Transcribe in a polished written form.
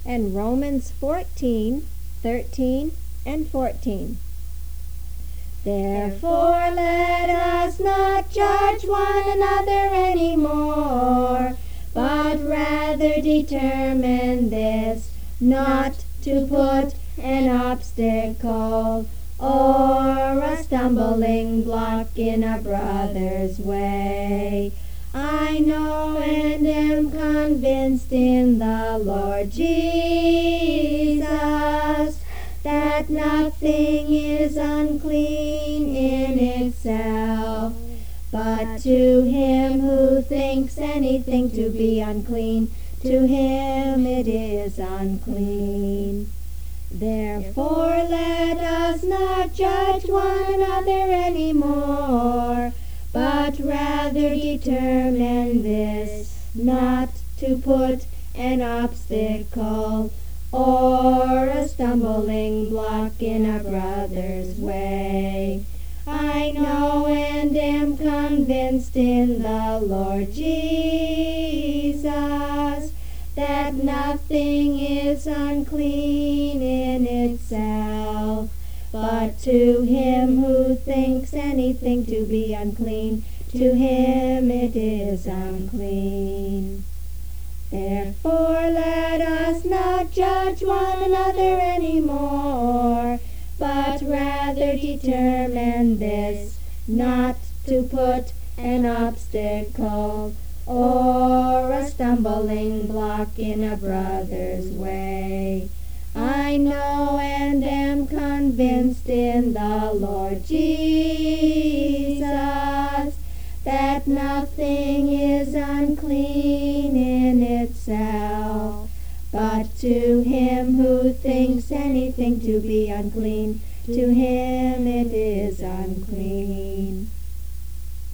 and Romans 14:13 and 14. Therefore let us not judge one another anymore, but rather determine this, not to put an obstacle or a stumbling block in a brother's way. I know and am convinced in the Lord Jesus that nothing is unclean in itself, but to him who thinks anything to be unclean, to him it is unclean. Therefore let us not judge one another anymore, but rather determine this, not to put an obstacle or a stumbling block in a brother's way. I know and am convinced in the Lord Jesus that nothing is unclean in itself, but to him who thinks anything to be unclean, to him it is unclean. Therefore let us not judge one another anymore, but rather determine this, not to put an obstacle or a stumbling block in a brother's way. I know and am convinced in the Lord Jesus that nothing is unclean in itself, but to him who thinks anything to be unclean, to him it is unclean.